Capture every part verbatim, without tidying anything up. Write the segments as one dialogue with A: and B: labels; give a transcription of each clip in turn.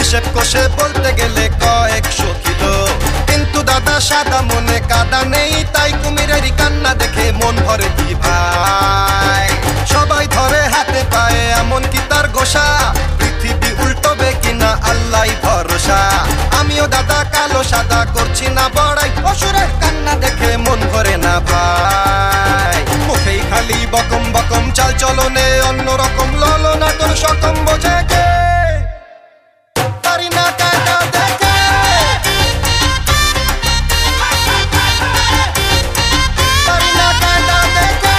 A: হিসেব কষে বলতে গেলে কয়েকশো কিলো। কিন্তু দাদা সাদা মনে কাদা নেই, তাই কুমিরেরই কান্না দেখে মন ভরে কি ভাই। সবাই ধরে হাতে পায়ে এমন কি তার গোসা, পৃথিবী উল্টবে কিনা আল্লাহই ভরসা। আমিও দাদা কালো সাদা করছি না বড়াই, অসুরের কান্না দেখে মন ভরে না ভাই। মুখেই খালি বকম বকম, চাল চলনে অন্যরকম, ললনা তোর সকম বোঝে কে, পারি না কায়দা দেখে। পারি না কায়দা দেখে।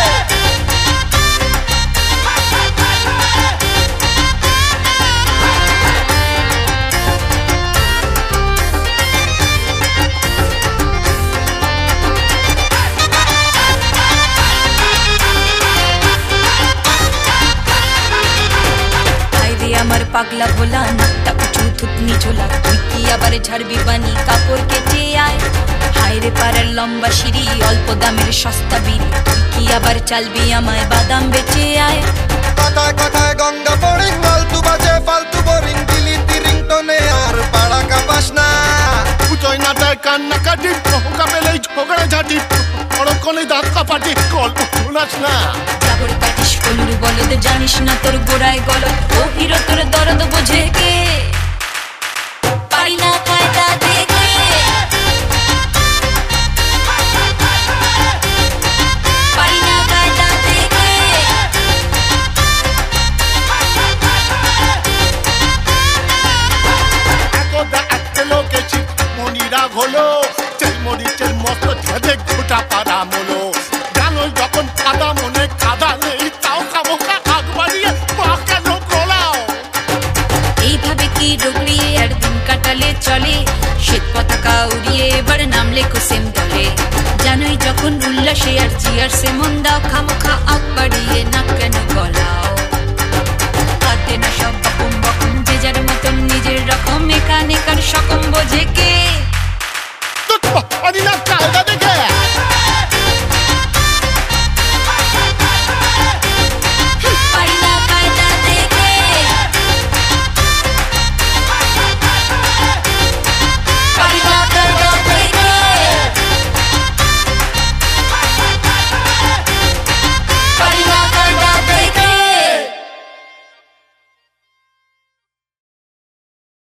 B: আমার পাগলা ভোলা, নাকটা উঁচু থুতনি ঝোলা, তুই কি আবার ঝাড়বি বানি কাপড় কেটে আয়। হায়রে পাড়ার লম্বা সিঁড়ি, অল্প দামের সস্তা বিড়ি, তুই কি আবার চালবি আমায় বাদাম বেচে আয়।
A: কথায় কথায় গঙ্গা বোরিং, ফালতু বাজে ফালতু বোরিং, দিলি তিরিং টনে আর পাড়া কাপাস না।
C: পুজোয় নাটায় কান্না কাটি, ঠোকা পেলেই ঝগড়া ঝাঁটি, পরক্ষণে দাঁত কাপাটি, গল্প শোনাস না।
B: জাগর কাটিস কলুর বলদ, জানিস না তোর গোড়ায় গলদ, ও হিরো তোর দরদ বোঝে কে, পারি না কায়দা দেখে। পারি না কায়দা দেখে।
C: একদা একটা লোকেছি মনিরাগ হলো, সেই মরিচের মতো ছেদে গোটা পাড়া মলো। জানোই যখন কাদা মনে কাদা নেই, তাও কামকা আগ বাড়িয়ে পা কেন গোলাও।
B: এইভাবে কি ডগরিয়ে আর দিন কাটালে চলে, শ্বেত পতাকা উড়িয়ে এবার নামলে কুসেম দলে। জানোই যখন উল্লাসে আর জিয়ারসে মন দাও, খামোখা আগ বাড়িয়ে না কেন গলাও। বাদে না সব বকম বকম, যে যার